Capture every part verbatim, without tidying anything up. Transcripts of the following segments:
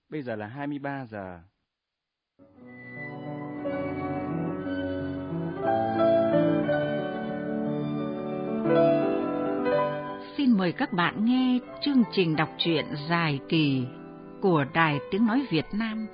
Bây giờ là hai mươi ba giờ. Xin mời các bạn nghe chương trình đọc truyện dài kỳ của Đài Tiếng Nói Việt Nam.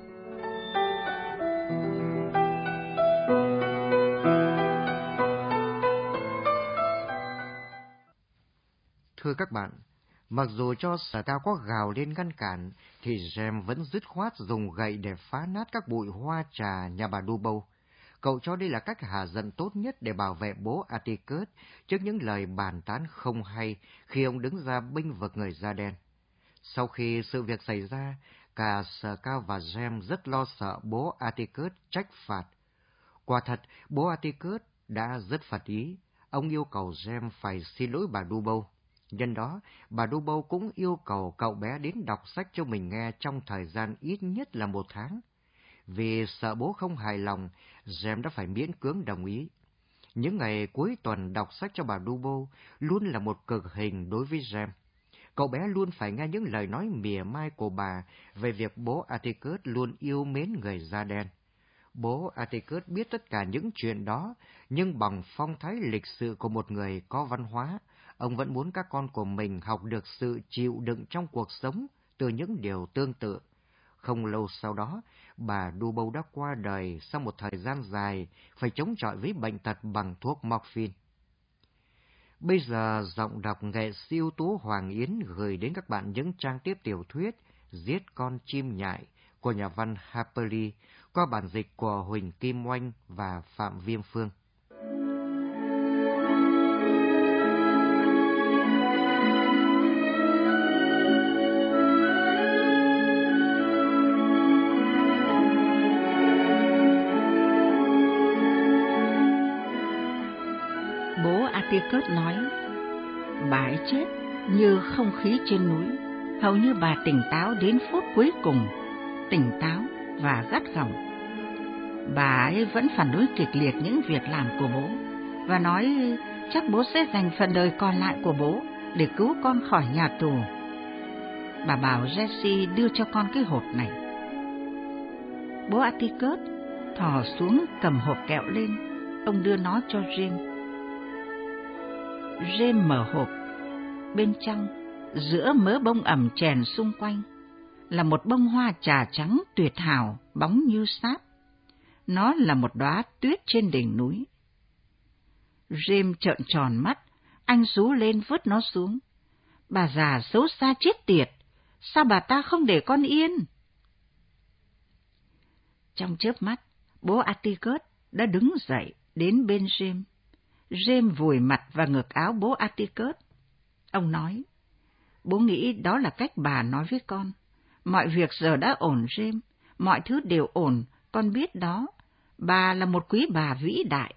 Thưa các bạn, mặc dù cho Sở Cao có gào lên ngăn cản, thì James vẫn dứt khoát dùng gậy để phá nát các bụi hoa trà nhà bà Dubose. Cậu cho đây là cách hạ giận tốt nhất để bảo vệ bố Atticus trước những lời bàn tán không hay khi ông đứng ra bênh vực người da đen. Sau khi sự việc xảy ra, cả Sở Cao và James rất lo sợ bố Atticus trách phạt. Quả thật, bố Atticus đã rất phật ý. Ông yêu cầu James phải xin lỗi bà Dubose. Nhân đó, bà Dubose cũng yêu cầu cậu bé đến đọc sách cho mình nghe trong thời gian ít nhất là một tháng. Vì sợ bố không hài lòng, James đã phải miễn cưỡng đồng ý. Những ngày cuối tuần đọc sách cho bà Dubose luôn là một cực hình đối với James. Cậu bé luôn phải nghe những lời nói mỉa mai của bà về việc bố Atticus luôn yêu mến người da đen. Bố Atticus biết tất cả những chuyện đó, nhưng bằng phong thái lịch sự của một người có văn hóa, ông vẫn muốn các con của mình học được sự chịu đựng trong cuộc sống từ những điều tương tự. Không lâu sau đó, bà Dubose đã qua đời sau một thời gian dài phải chống chọi với bệnh tật bằng thuốc morphine. Bây giờ, giọng đọc nghệ sĩ ưu tú Hoàng Yến gửi đến các bạn những trang tiếp tiểu thuyết Giết con chim nhại của nhà văn Harper Lee qua bản dịch của Huỳnh Kim Oanh và Phạm Viêm Phương. Bố Atticus nói, bà ấy chết như không khí trên núi. Hầu như bà tỉnh táo đến phút cuối cùng, tỉnh táo và gắt gỏng. Bà ấy vẫn phản đối kịch liệt những việc làm của bố và nói chắc bố sẽ dành phần đời còn lại của bố để cứu con khỏi nhà tù. Bà bảo Jessie đưa cho con cái hộp này. Bố Atticus thò xuống cầm hộp kẹo lên, ông đưa nó cho James. James mở hộp. Bên trong, giữa mớ bông ẩm chèn xung quanh, là một bông hoa trà trắng tuyệt hảo, bóng như sáp. Nó là một đóa tuyết trên đỉnh núi. James trợn tròn mắt, anh rú lên vứt nó xuống. Bà già xấu xa chết tiệt, sao bà ta không để con yên? Trong chớp mắt, bố Atticus đã đứng dậy đến bên James. James vùi mặt vào ngực áo bố Atticus. Ông nói, bố nghĩ đó là cách bà nói với con. Mọi việc giờ đã ổn, James. Mọi thứ đều ổn, con biết đó. Bà là một quý bà vĩ đại.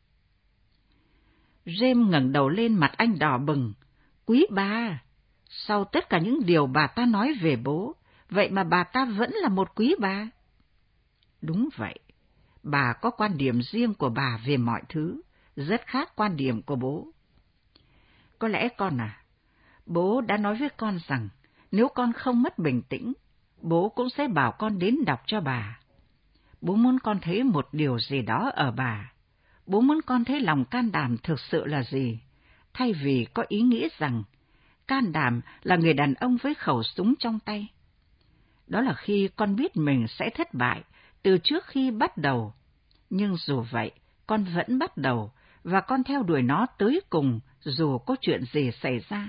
James ngẩng đầu lên, mặt anh đỏ bừng. Quý bà? Sau tất cả những điều bà ta nói về bố, vậy mà bà ta vẫn là một quý bà. Đúng vậy. Bà có quan điểm riêng của bà về mọi thứ, rất khác quan điểm của bố. Có lẽ con à, bố đã nói với con rằng nếu con không mất bình tĩnh, bố cũng sẽ bảo con đến đọc cho bà. Bố muốn con thấy một điều gì đó ở bà. Bố muốn con thấy lòng can đảm thực sự là gì, thay vì có ý nghĩ rằng can đảm là người đàn ông với khẩu súng trong tay. Đó là khi con biết mình sẽ thất bại từ trước khi bắt đầu. Nhưng dù vậy, con vẫn bắt đầu, và con theo đuổi nó tới cùng dù có chuyện gì xảy ra.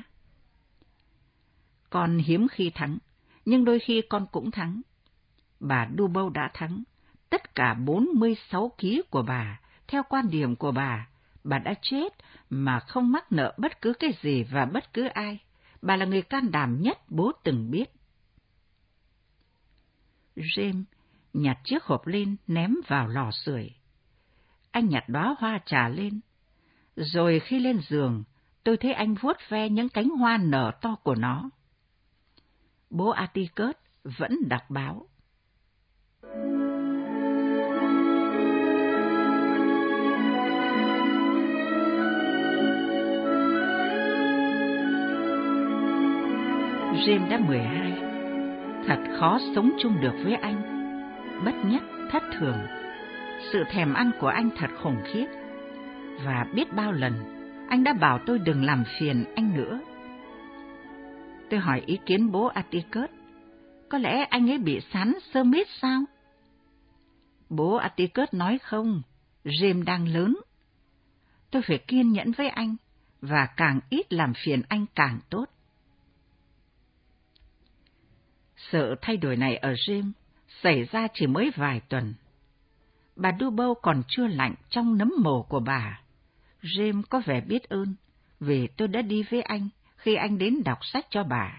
Con hiếm khi thắng, nhưng đôi khi con cũng thắng. Bà Dubose đã thắng. Tất cả bốn mươi sáu ký của bà, theo quan điểm của bà, bà đã chết mà không mắc nợ bất cứ cái gì và bất cứ ai. Bà là người can đảm nhất bố từng biết. James nhặt chiếc hộp lên ném vào lò sưởi. Anh nhặt đóa hoa trà lên. Rồi khi lên giường, tôi thấy anh vuốt ve những cánh hoa nở to của nó. Bố Atticus vẫn đọc báo. James đã mười hai. Thật khó sống chung được với anh. Bất nhất, thất thường. Sự thèm ăn của anh thật khủng khiếp. Và biết bao lần, anh đã bảo tôi đừng làm phiền anh nữa. Tôi hỏi ý kiến bố Atticus. Có lẽ anh ấy bị sán sơ mít sao? Bố Atticus nói không, James đang lớn. Tôi phải kiên nhẫn với anh, và càng ít làm phiền anh càng tốt. Sự thay đổi này ở James xảy ra chỉ mới vài tuần. Bà Dubose còn chưa lạnh trong nấm mồ của bà. James có vẻ biết ơn vì tôi đã đi với anh khi anh đến đọc sách cho bà.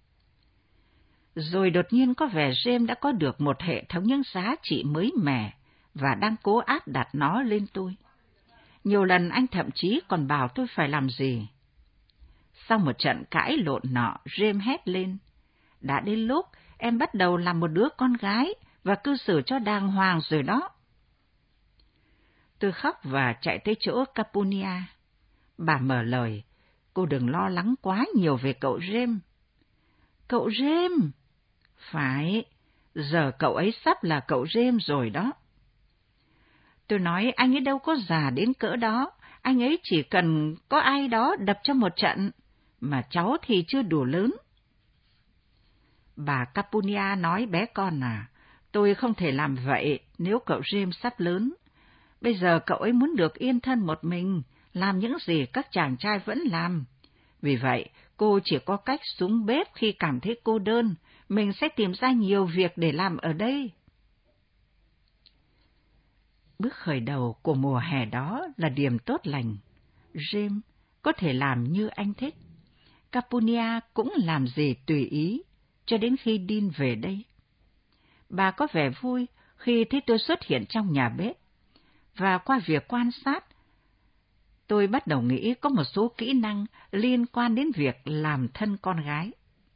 Rồi đột nhiên có vẻ James đã có được một hệ thống những giá trị mới mẻ và đang cố áp đặt nó lên tôi. Nhiều lần anh thậm chí còn bảo tôi phải làm gì. Sau một trận cãi lộn nọ, James hét lên. Đã đến lúc em bắt đầu làm một đứa con gái và cư xử cho đàng hoàng rồi đó. Tôi khóc và chạy tới chỗ Capunia. Bà mở lời, cô đừng lo lắng quá nhiều về cậu James. Cậu James? Phải, giờ cậu ấy sắp là cậu James rồi đó. Tôi nói anh ấy đâu có già đến cỡ đó, anh ấy chỉ cần có ai đó đập cho một trận, mà cháu thì chưa đủ lớn. Bà Capunia nói bé con à, tôi không thể làm vậy nếu cậu James sắp lớn. Bây giờ cậu ấy muốn được yên thân một mình, làm những gì các chàng trai vẫn làm. Vì vậy, cô chỉ có cách xuống bếp khi cảm thấy cô đơn, mình sẽ tìm ra nhiều việc để làm ở đây. Bước khởi đầu của mùa hè đó là điểm tốt lành. James có thể làm như anh thích. Capunia cũng làm gì tùy ý, cho đến khi Dean về đây. Bà có vẻ vui khi thấy tôi xuất hiện trong nhà bếp, và qua việc quan sát, tôi bắt đầu nghĩ có một số kỹ năng liên quan đến việc làm thân con gái.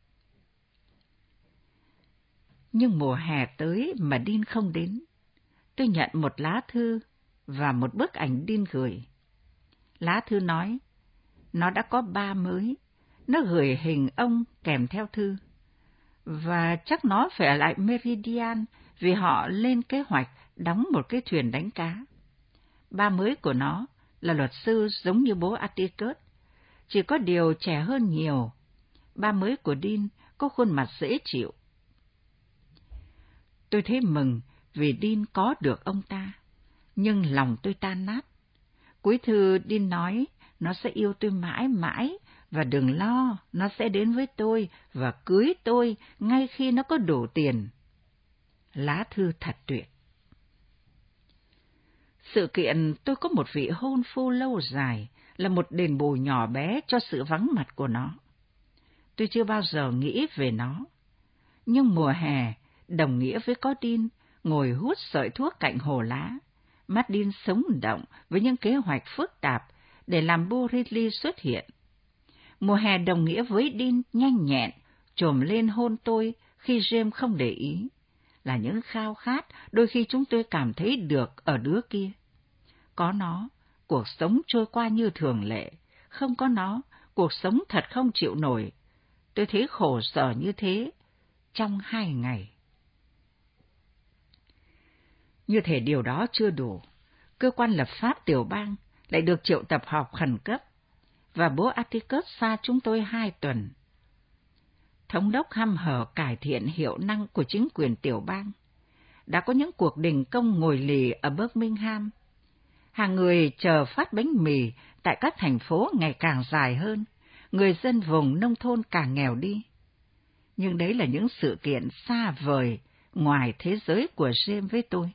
Nhưng mùa hè tới mà Dean không đến. Tôi nhận một lá thư và một bức ảnh Dean gửi. Lá thư nói, nó đã có ba mới, nó gửi hình ông kèm theo thư. Và chắc nó phải ở lại Meridian vì họ lên kế hoạch đóng một cái thuyền đánh cá. Ba mới của nó là luật sư giống như bố Atticus, chỉ có điều trẻ hơn nhiều. Ba mới của Dean có khuôn mặt dễ chịu. Tôi thấy mừng vì Dean có được ông ta, nhưng lòng tôi tan nát. Cuối thư Dean nói nó sẽ yêu tôi mãi mãi, và đừng lo, nó sẽ đến với tôi và cưới tôi ngay khi nó có đủ tiền. Lá thư thật tuyệt. Sự kiện tôi có một vị hôn phu lâu dài là một đền bù nhỏ bé cho sự vắng mặt của nó. Tôi chưa bao giờ nghĩ về nó. Nhưng mùa hè đồng nghĩa với có Dean ngồi hút sợi thuốc cạnh hồ lá. Mắt Dean sống động với những kế hoạch phức tạp để làm Bu Ridley xuất hiện. Mùa hè đồng nghĩa với Dean nhanh nhẹn, chồm lên hôn tôi khi James không để ý, là những khao khát đôi khi chúng tôi cảm thấy được ở đứa kia. Có nó, cuộc sống trôi qua như thường lệ, không có nó, cuộc sống thật không chịu nổi. Tôi thấy khổ sở như thế trong hai ngày. Như thể điều đó chưa đủ, cơ quan lập pháp tiểu bang lại được triệu tập họp khẩn cấp, và bố Atticus xa chúng tôi hai tuần. Thống đốc hăm hở cải thiện hiệu năng của chính quyền tiểu bang. Đã có những cuộc đình công ngồi lì ở Birmingham. Hàng người chờ phát bánh mì tại các thành phố ngày càng dài hơn, người dân vùng nông thôn càng nghèo đi. Nhưng đấy là những sự kiện xa vời ngoài thế giới của James với tôi.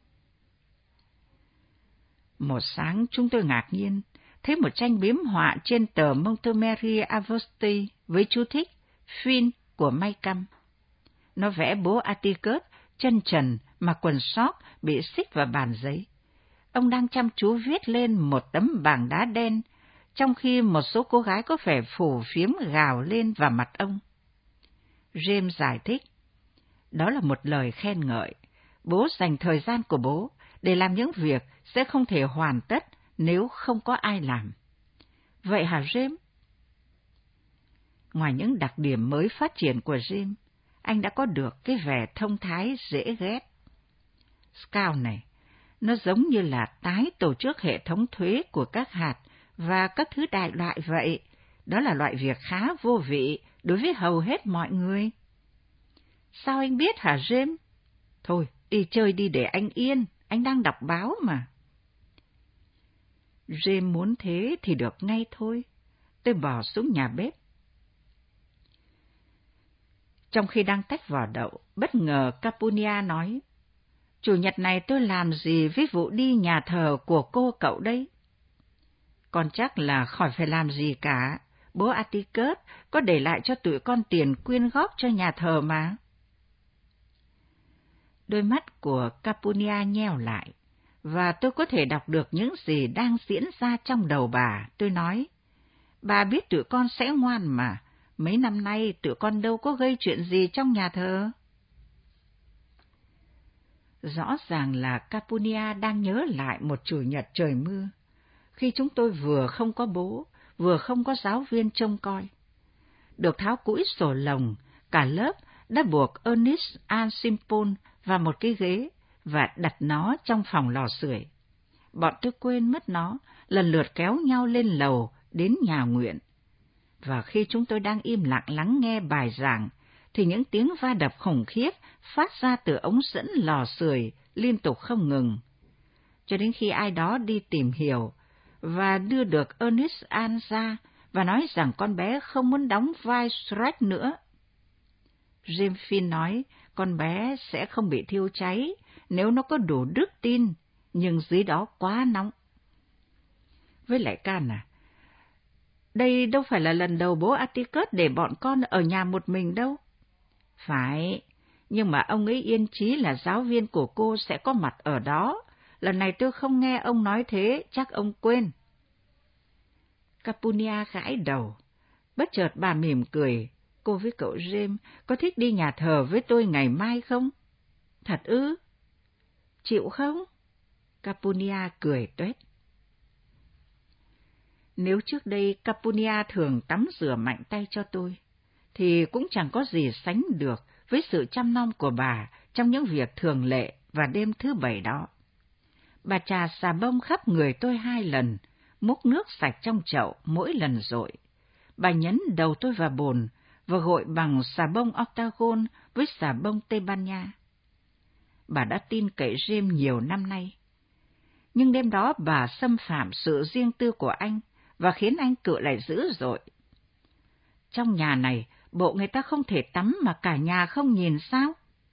Một sáng chúng tôi ngạc nhiên thấy một tranh biếm họa trên tờ Montgomery Advertiser với chú thích Finn của Maycomb. Nó vẽ bố Atticus chân trần mặc quần sóc bị xích vào bàn giấy. Ông đang chăm chú viết lên một tấm bảng đá đen, trong khi một số cô gái có vẻ phù phiếm gào lên vào mặt ông. James giải thích, đó là một lời khen ngợi. Bố dành thời gian của bố để làm những việc sẽ không thể hoàn tất nếu không có ai làm. Vậy hả James? Ngoài những đặc điểm mới phát triển của James, anh đã có được cái vẻ thông thái dễ ghét. Scout này, nó giống như là tái tổ chức hệ thống thuế của các hạt và các thứ đại loại vậy. Đó là loại việc khá vô vị đối với hầu hết mọi người. Sao anh biết hả James? Thôi, đi chơi đi để anh yên, anh đang đọc báo mà. James muốn thế thì được ngay thôi. Tôi bỏ xuống nhà bếp. Trong khi đang tách vỏ đậu, bất ngờ Capunia nói, Chủ nhật này tôi làm gì với vụ đi nhà thờ của cô cậu đấy? Con chắc là khỏi phải làm gì cả. Bố Atticus có để lại cho tụi con tiền quyên góp cho nhà thờ mà. Đôi mắt của Capunia nheo lại, và tôi có thể đọc được những gì đang diễn ra trong đầu bà. Tôi nói, bà biết tụi con sẽ ngoan mà. Mấy năm nay tụi con đâu có gây chuyện gì trong nhà thờ. Rõ ràng là Capunia đang nhớ lại một chủ nhật trời mưa, khi chúng tôi vừa không có bố, vừa không có giáo viên trông coi. Được tháo cũi sổ lồng, cả lớp đã buộc Ernest Ansimpol vào một cái ghế và đặt nó trong phòng lò sưởi. Bọn tôi quên mất nó, lần lượt kéo nhau lên lầu đến nhà nguyện. Và khi chúng tôi đang im lặng lắng nghe bài giảng, thì những tiếng va đập khủng khiếp phát ra từ ống dẫn lò sưởi liên tục không ngừng. Cho đến khi ai đó đi tìm hiểu và đưa được Ernest An ra và nói rằng con bé không muốn đóng vai Shrek nữa. James Finn nói con bé sẽ không bị thiêu cháy nếu nó có đủ đức tin, nhưng dưới đó quá nóng. Với lại Can à, đây đâu phải là lần đầu bố Atticus để bọn con ở nhà một mình đâu. Phải, nhưng mà ông ấy yên chí là giáo viên của cô sẽ có mặt ở đó. Lần này tôi không nghe ông nói thế, chắc ông quên. Capunia gãi đầu. Bất chợt bà mỉm cười. Cô với cậu James có thích đi nhà thờ với tôi ngày mai không? Thật ư? Chịu không? Capunia cười tuét. Nếu trước đây Capunia thường tắm rửa mạnh tay cho tôi, thì cũng chẳng có gì sánh được với sự chăm nom của bà trong những việc thường lệ và đêm thứ bảy đó. Bà chà xà bông khắp người tôi hai lần, múc nước sạch trong chậu mỗi lần dội. Bà nhấn đầu tôi vào bồn và gội bằng xà bông octagon với xà bông Tây Ban Nha. Bà đã tin cậy James nhiều năm nay. Nhưng đêm đó bà xâm phạm sự riêng tư của anh và khiến anh cự lại dữ dội. Trong nhà này, bộ người ta không thể tắm mà cả nhà không nhìn sao?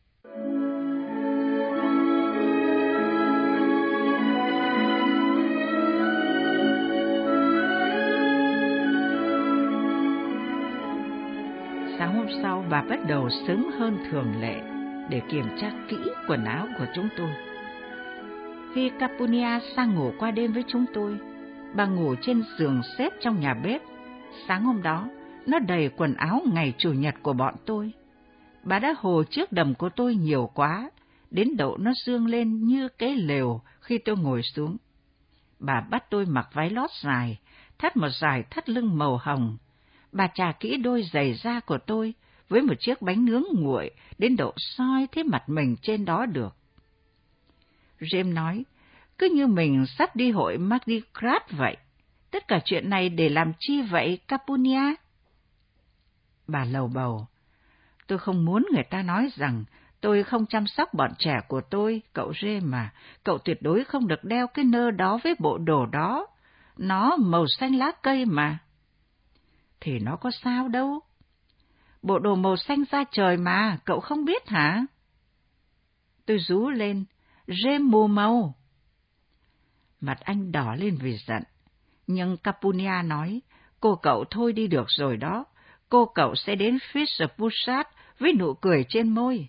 Sáng hôm sau, bà bắt đầu sớm hơn thường lệ để kiểm tra kỹ quần áo của chúng tôi. Khi Capunia sang ngủ qua đêm với chúng tôi, bà ngủ trên giường xếp trong nhà bếp. Sáng hôm đó, nó đầy quần áo ngày Chủ nhật của bọn tôi. Bà đã hồ trước đầm của tôi nhiều quá, đến độ nó dương lên như cái lều khi tôi ngồi xuống. Bà bắt tôi mặc váy lót dài, thắt một dải thắt lưng màu hồng. Bà chà kỹ đôi giày da của tôi với một chiếc bánh nướng nguội đến độ soi thấy mặt mình trên đó được. James nói, cứ như mình sắp đi hội Mardi Gras vậy. Tất cả chuyện này để làm chi vậy, Capunia? Bà lầu bầu, tôi không muốn người ta nói rằng tôi không chăm sóc bọn trẻ của tôi, cậu James mà. Cậu tuyệt đối không được đeo cái nơ đó với bộ đồ đó. Nó màu xanh lá cây mà. Thì nó có sao đâu. Bộ đồ màu xanh da trời mà, cậu không biết hả? Tôi rú lên, James mù màu. Mặt anh đỏ lên vì giận. Nhưng Capunia nói, cô cậu thôi đi được rồi đó. Cô cậu sẽ đến Fitzpussat với nụ cười trên môi.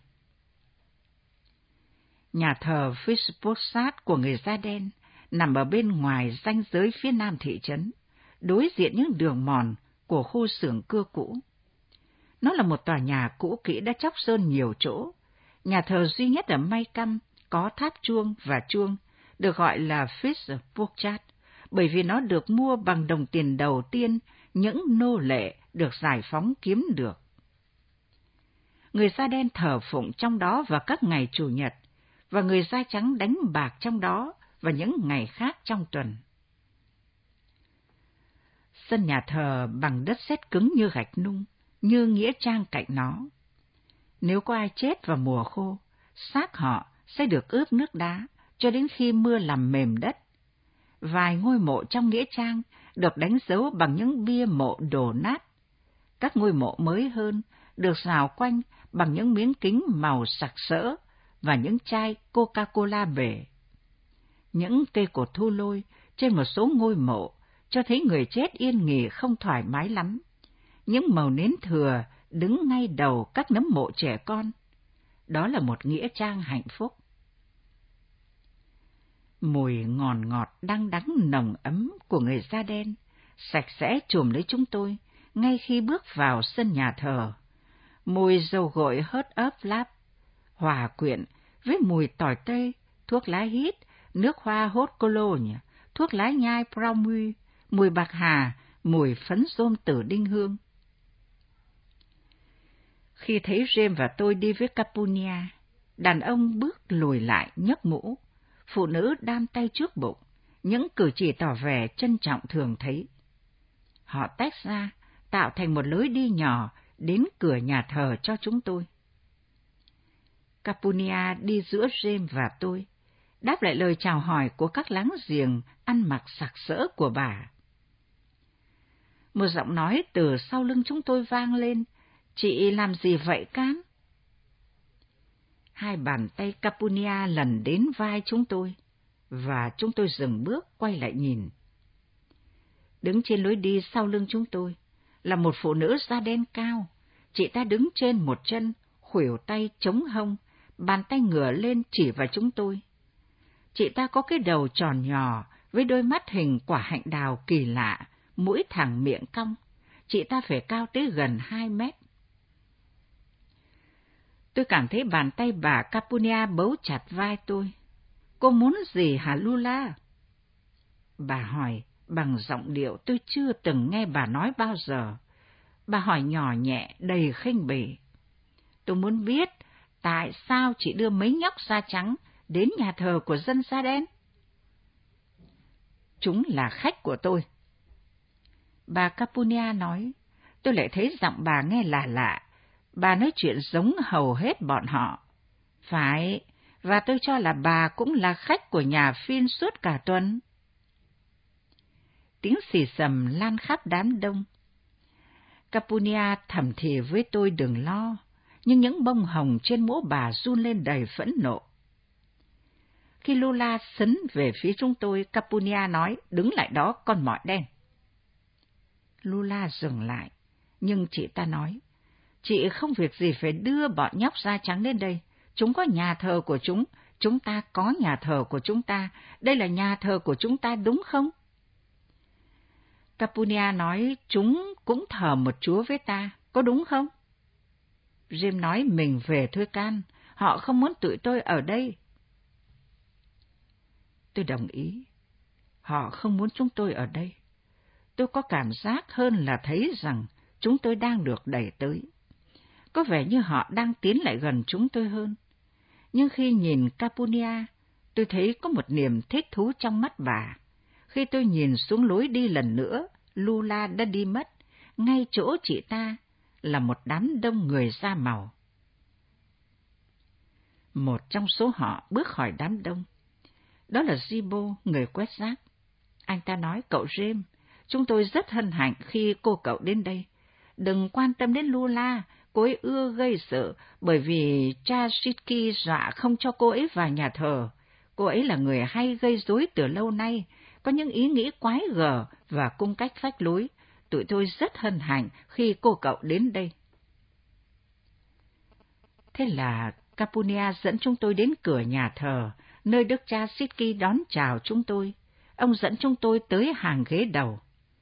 Nhà thờ Fitzpussat của người da đen nằm ở bên ngoài ranh giới phía nam thị trấn, đối diện những đường mòn của khu xưởng cưa cũ. Nó là một tòa nhà cũ kỹ đã chóc sơn nhiều chỗ. Nhà thờ duy nhất ở Maycomb có tháp chuông và chuông, được gọi là Fitzpussat, bởi vì nó được mua bằng đồng tiền đầu tiên những nô lệ được giải phóng kiếm được. Người da đen thờ phụng trong đó vào các ngày Chủ nhật, và người da trắng đánh bạc trong đó vào những ngày khác trong tuần. Sân nhà thờ bằng đất sét cứng như gạch nung, như nghĩa trang cạnh nó. Nếu có ai chết vào mùa khô, xác họ sẽ được ướp nước đá cho đến khi mưa làm mềm đất. Vài ngôi mộ trong nghĩa trang được đánh dấu bằng những bia mộ đổ nát. Các ngôi mộ mới hơn được rào quanh bằng những miếng kính màu sặc sỡ và những chai Coca-Cola bể. Những cây cột thu lôi trên một số ngôi mộ cho thấy người chết yên nghỉ không thoải mái lắm. Những màu nến thừa đứng ngay đầu các nấm mộ trẻ con. Đó là một nghĩa trang hạnh phúc. Mùi ngọt ngọt đắng đắng nồng ấm của người da đen sạch sẽ trùm lấy chúng tôi ngay khi bước vào sân nhà thờ. Mùi dầu gội hớt ấp láp, hòa quyện với mùi tỏi tây, thuốc lá hít, nước hoa hốt cologne, thuốc lá nhai Bromue, mùi bạc hà, mùi phấn rôm tử đinh hương. Khi thấy James và tôi đi với Capunia, đàn ông bước lùi lại nhấc mũ, phụ nữ đan tay trước bụng, những cử chỉ tỏ vẻ trân trọng thường thấy. Họ tách ra, tạo thành một lối đi nhỏ đến cửa nhà thờ cho chúng tôi. Capunia đi giữa James và tôi, đáp lại lời chào hỏi của các láng giềng ăn mặc sặc sỡ của bà. Một giọng nói từ sau lưng chúng tôi vang lên, "Chị làm gì vậy Can?" Hai bàn tay Capunia lần đến vai chúng tôi, và chúng tôi dừng bước quay lại nhìn. Đứng trên lối đi sau lưng chúng tôi là một phụ nữ da đen cao. Chị ta đứng trên một chân, khuỷu tay chống hông, bàn tay ngửa lên chỉ vào chúng tôi. Chị ta có cái đầu tròn nhỏ với đôi mắt hình quả hạnh đào kỳ lạ, mũi thẳng miệng cong. Chị ta phải cao tới gần hai mét. Tôi cảm thấy bàn tay bà Capunia bấu chặt vai tôi. "Cô muốn gì hả Lula?" Bà hỏi bằng giọng điệu tôi chưa từng nghe bà nói bao giờ. Bà hỏi nhỏ nhẹ, đầy khinh bỉ. "Tôi muốn biết tại sao chị đưa mấy nhóc da trắng đến nhà thờ của dân da đen?" "Chúng là khách của tôi." Bà Capunia nói. Tôi lại thấy giọng bà nghe lạ lạ. Bà nói chuyện giống hầu hết bọn họ. "Phải, và tôi cho là bà cũng là khách của nhà Phin suốt cả tuần." Tiếng xì xầm lan khắp đám đông. Capunia thầm thì với tôi đừng lo, nhưng những bông hồng trên mũ bà run lên đầy phẫn nộ. Khi Lula sấn về phía chúng tôi, Capunia nói, "Đứng lại đó, con mọt đen." Lula dừng lại, nhưng chị ta nói, "Chị không việc gì phải đưa bọn nhóc da trắng đến đây. Chúng có nhà thờ của chúng, chúng ta có nhà thờ của chúng ta. Đây là nhà thờ của chúng ta đúng không?" Capunia nói, "Chúng cũng thờ một chúa với ta, có đúng không?" Jim nói, "Mình về thôi Can, họ không muốn tụi tôi ở đây." Tôi đồng ý. Họ không muốn chúng tôi ở đây. Tôi có cảm giác hơn là thấy rằng chúng tôi đang được đẩy tới. Có vẻ như họ đang tiến lại gần chúng tôi hơn. Nhưng khi nhìn Capunia, tôi thấy có một niềm thích thú trong mắt bà. Khi tôi nhìn xuống lối đi lần nữa, Lula đã đi mất. Ngay chỗ chị ta là một đám đông người da màu. Một trong số họ bước khỏi đám đông. Đó là Zibo, người quét rác. Anh ta nói, "Cậu James, chúng tôi rất hân hạnh khi cô cậu đến đây. Đừng quan tâm đến Lula, cô ấy ưa gây sự bởi vì cha Shitki dọa không cho cô ấy vào nhà thờ. Cô ấy là người hay gây rối từ lâu nay, có những ý nghĩ quái gở và cung cách phách lối. Tụi tôi rất hân hạnh khi cô cậu đến đây." Thế là Capunia dẫn chúng tôi đến cửa nhà thờ, nơi đức cha Shitki đón chào chúng tôi. Ông dẫn chúng tôi tới hàng ghế đầu.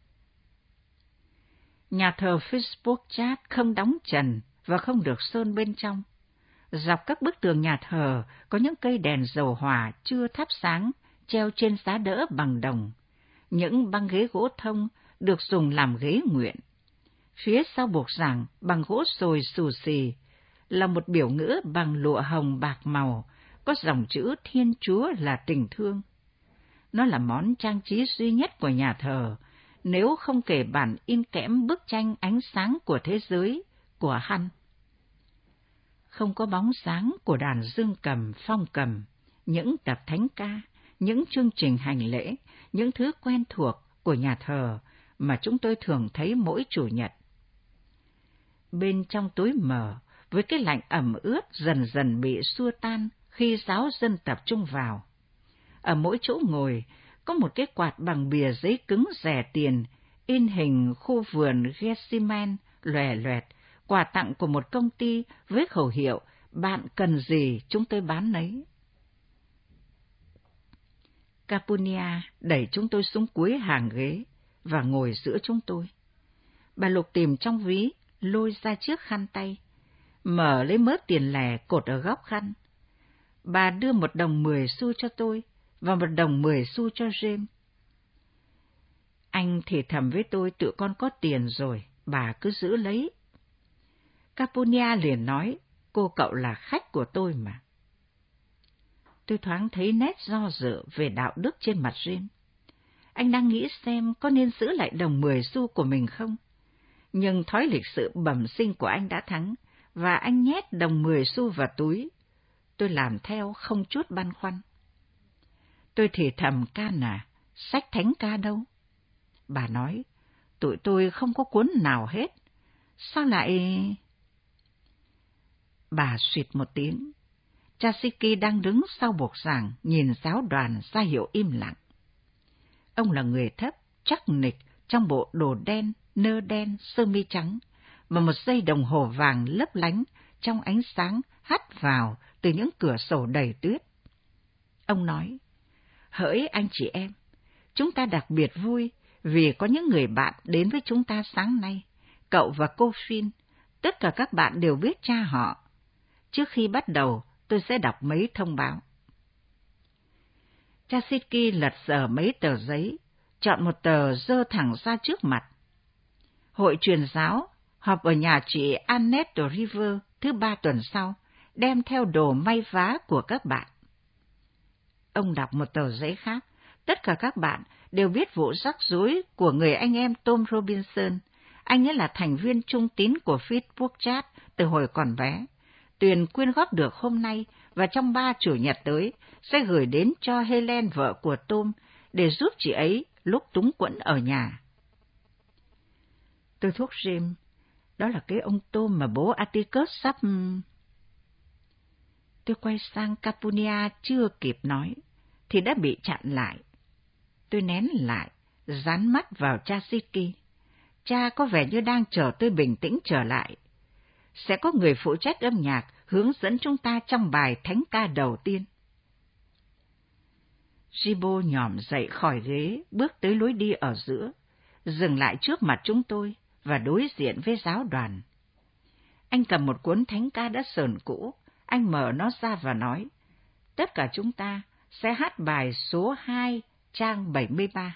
Nhà thờ Facebook Chat không đóng trần và không được sơn bên trong. Dọc các bức tường nhà thờ có những cây đèn dầu hỏa chưa thắp sáng, treo trên giá đỡ bằng đồng. Những băng ghế gỗ thông được dùng làm ghế nguyện. Phía sau buộc giảng bằng gỗ sồi xù xì là một biểu ngữ bằng lụa hồng bạc màu, có dòng chữ Thiên Chúa là tình thương. Nó là món trang trí duy nhất của nhà thờ, nếu không kể bản in kẽm bức tranh Ánh sáng của thế giới của Hăn. Không có bóng sáng của đàn dương cầm, phong cầm, những tập thánh ca, những chương trình hành lễ, những thứ quen thuộc của nhà thờ mà chúng tôi thường thấy mỗi Chủ nhật. Bên trong tối mờ, với cái lạnh ẩm ướt dần dần bị xua tan khi giáo dân tập trung vào. Ở mỗi chỗ ngồi có một cái quạt bằng bìa giấy cứng rẻ tiền, in hình khu vườn Gethsemane lòe loẹt, quà tặng của một công ty với khẩu hiệu "Bạn cần gì chúng tôi bán nấy". Capunia đẩy chúng tôi xuống cuối hàng ghế và ngồi giữa chúng tôi. Bà lục tìm trong ví, lôi ra chiếc khăn tay, mở lấy mớ tiền lẻ cột ở góc khăn. Bà đưa một đồng mười xu cho tôi và một đồng mười xu cho James. Anh thì thầm với tôi, tụi con có tiền rồi, bà cứ giữ lấy. Capunia liền nói, cô cậu là khách của tôi mà. Tôi thoáng thấy nét do dự về đạo đức trên mặt James. Anh đang nghĩ xem có nên giữ lại đồng mười xu của mình không? Nhưng thói lịch sự bẩm sinh của anh đã thắng, và anh nhét đồng mười xu vào túi. Tôi làm theo không chút băn khoăn. Tôi thì thầm can à, sách thánh ca đâu? Bà nói, tụi tôi không có cuốn nào hết. Sao lại... Bà suýt một tiếng. Chasiki đang đứng sau buộc giảng, nhìn giáo đoàn ra hiệu im lặng. Ông là người thấp, chắc nịch, trong bộ đồ đen, nơ đen, sơ mi trắng, và một dây đồng hồ vàng lấp lánh trong ánh sáng hắt vào từ những cửa sổ đầy tuyết. Ông nói, hỡi anh chị em, chúng ta đặc biệt vui vì có những người bạn đến với chúng ta sáng nay. Cậu và cô Phin, tất cả các bạn đều biết cha họ. Trước khi bắt đầu, tôi sẽ đọc mấy thông báo. Chasiki lật dở mấy tờ giấy, chọn một tờ giơ thẳng ra trước mặt. Hội truyền giáo họp ở nhà chị Annette River thứ ba tuần sau, đem theo đồ may vá của các bạn. Ông đọc một tờ giấy khác. Tất cả các bạn đều biết vụ rắc rối của người anh em Tom Robinson. Anh ấy là thành viên trung tín của Fitzpatrick từ hồi còn bé. Tiền quyên góp được hôm nay và trong ba chủ nhật tới sẽ gửi đến cho Helen, vợ của Tom, để giúp chị ấy lúc túng quẫn ở nhà. Tôi thốt James, đó là cái ông Tom mà bố Atticus sắp... Tôi quay sang Capunia chưa kịp nói, thì đã bị chặn lại. Tôi nén lại, dán mắt vào Chasiki. Cha có vẻ như đang chờ tôi bình tĩnh trở lại. Sẽ có người phụ trách âm nhạc hướng dẫn chúng ta trong bài thánh ca đầu tiên. Gibo nhòm dậy khỏi ghế, bước tới lối đi ở giữa, dừng lại trước mặt chúng tôi và đối diện với giáo đoàn. Anh cầm một cuốn thánh ca đã sờn cũ, anh mở nó ra và nói, tất cả chúng ta sẽ hát bài số hai, trang bảy mươi ba.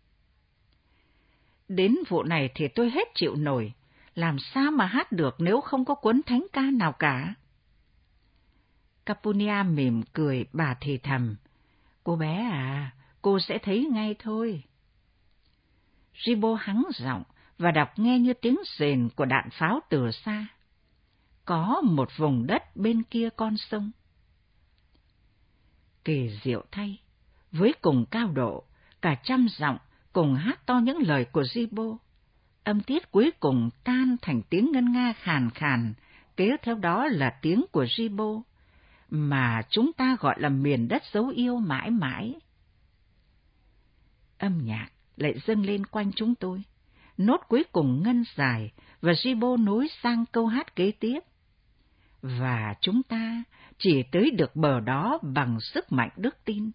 Đến vụ này thì tôi hết chịu nổi, làm sao mà hát được nếu không có cuốn thánh ca nào cả? Capunia mỉm cười, bà thì thầm, cô bé à, cô sẽ thấy ngay thôi. Gibo hắng giọng và đọc nghe như tiếng rền của đạn pháo từ xa. Có một vùng đất bên kia con sông. Kỳ diệu thay, với cùng cao độ, cả trăm giọng cùng hát to những lời của Gibo. Âm tiết cuối cùng tan thành tiếng ngân nga khàn khàn, kế theo đó là tiếng của Gibo, mà chúng ta gọi là miền đất dấu yêu mãi mãi. Âm nhạc lại dâng lên quanh chúng tôi, nốt cuối cùng ngân dài và Gibo nối sang câu hát kế tiếp. Và chúng ta chỉ tới được bờ đó bằng sức mạnh đức tin.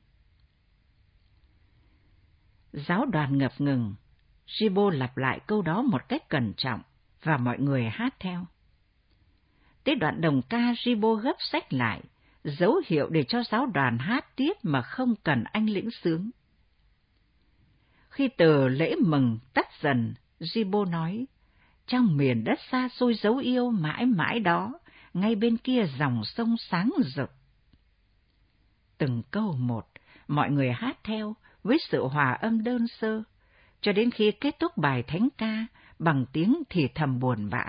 Giáo đoàn ngập ngừng, Gibo lặp lại câu đó một cách cẩn trọng và mọi người hát theo. Tới đoạn đồng ca, Gibo gấp sách lại, dấu hiệu để cho giáo đoàn hát tiếp mà không cần anh lĩnh sướng. Khi tờ lễ mừng tắt dần, Gibo nói, trong miền đất xa xôi dấu yêu mãi mãi đó, ngay bên kia dòng sông sáng rực. Từng câu một, mọi người hát theo với sự hòa âm đơn sơ, cho đến khi kết thúc bài thánh ca bằng tiếng thì thầm buồn bã.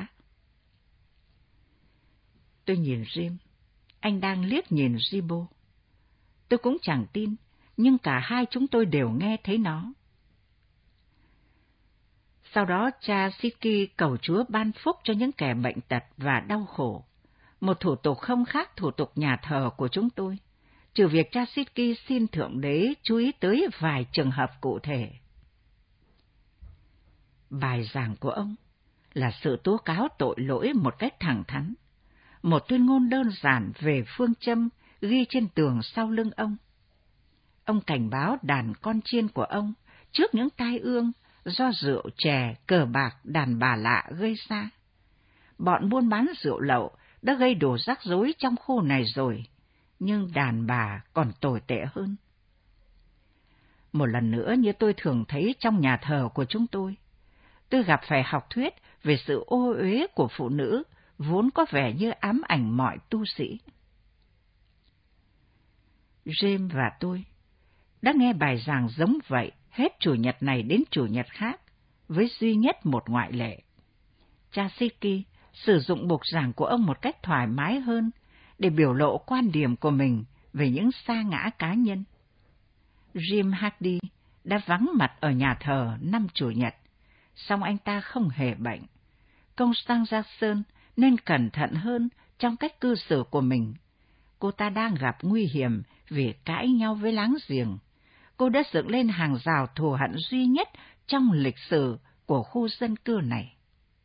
Tôi nhìn Jim, anh đang liếc nhìn Gibo. Tôi cũng chẳng tin, nhưng cả hai chúng tôi đều nghe thấy nó. Sau đó cha Siki cầu Chúa ban phúc cho những kẻ bệnh tật và đau khổ, một thủ tục không khác thủ tục nhà thờ của chúng tôi, trừ việc cha Siki xin Thượng Đế chú ý tới vài trường hợp cụ thể. Bài giảng của ông là sự tố cáo tội lỗi một cách thẳng thắn, một tuyên ngôn đơn giản về phương châm ghi trên tường sau lưng ông. Ông cảnh báo đàn con chiên của ông trước những tai ương do rượu chè, cờ bạc, đàn bà lạ gây ra. Bọn buôn bán rượu lậu đã gây đủ rắc rối trong khu này rồi, nhưng đàn bà còn tồi tệ hơn. Một lần nữa, như tôi thường thấy trong nhà thờ của chúng tôi, tôi gặp phải học thuyết về sự ô uế của phụ nữ, vốn có vẻ như ám ảnh mọi tu sĩ. James và tôi đã nghe bài giảng giống vậy hết chủ nhật này đến chủ nhật khác, với duy nhất một ngoại lệ. Cha Siki sử dụng bục giảng của ông một cách thoải mái hơn để biểu lộ quan điểm của mình về những sa ngã cá nhân. Jim Hardy đã vắng mặt ở nhà thờ năm chủ nhật, song anh ta không hề bệnh. Constance Jackson nên cẩn thận hơn trong cách cư xử của mình. Cô ta đang gặp nguy hiểm vì cãi nhau với láng giềng. Cô đã dựng lên hàng rào thù hận duy nhất trong lịch sử của khu dân cư này.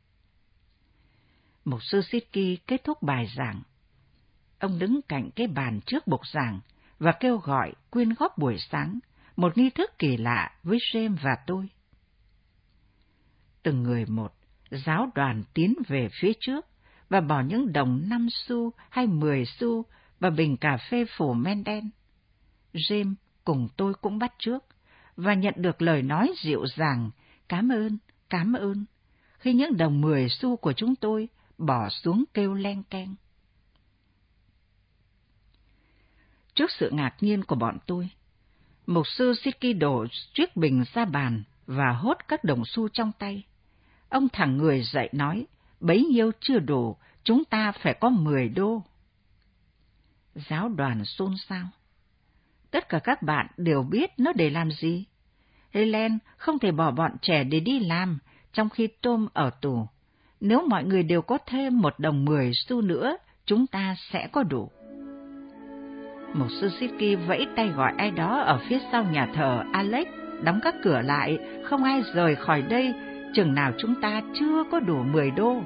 Mục sư Siki kết thúc bài giảng. Ông đứng cạnh cái bàn trước bục giảng và kêu gọi quyên góp buổi sáng, một nghi thức kỳ lạ với James và tôi. Từng người một, giáo đoàn tiến về phía trước và bỏ những đồng năm xu hay mười xu và bình cà phê phủ men đen. James cùng tôi cũng bắt trước và nhận được lời nói dịu dàng, cảm ơn, cảm ơn, khi những đồng mười xu của chúng tôi bỏ xuống kêu len keng. Trước sự ngạc nhiên của bọn tôi, mục sư Siki đổ chiếc bình ra bàn và hốt các đồng xu trong tay. Ông thẳng người dậy nói, bấy nhiêu chưa đủ, chúng ta phải có mười đô. Giáo đoàn xôn xao. Tất cả các bạn đều biết nó để làm gì. Helen không thể bỏ bọn trẻ để đi làm, trong khi Tom ở tù. Nếu mọi người đều có thêm một đồng mười xu nữa, chúng ta sẽ có đủ. Mục sư Siki vẫy tay gọi ai đó ở phía sau nhà thờ Alex, đóng các cửa lại, không ai rời khỏi đây, chừng nào chúng ta chưa có đủ mười đô.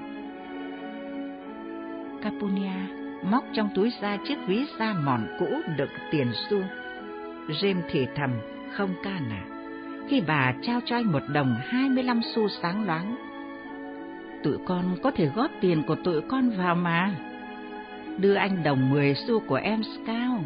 Capunia móc trong túi ra chiếc ví da mòn cũ đựng tiền xu. James thì thầm, không ca nà, khi bà trao cho anh một đồng hai mươi lăm xu sáng loáng. Tụi con có thể góp tiền của tụi con vào mà. Đưa anh đồng mười xu của em Scout.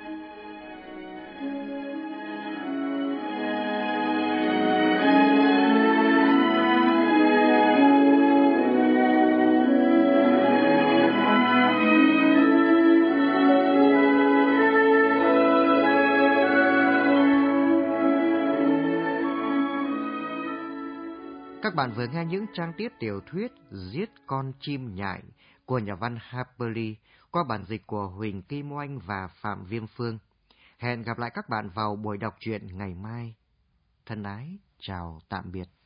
Các bạn vừa nghe những trang tiết tiểu thuyết Giết con chim nhại của nhà văn Harper Lee qua bản dịch của Huỳnh Kim Oanh và Phạm Viêm Phương. Hẹn gặp lại các bạn vào buổi đọc truyện ngày mai. Thân ái, chào tạm biệt.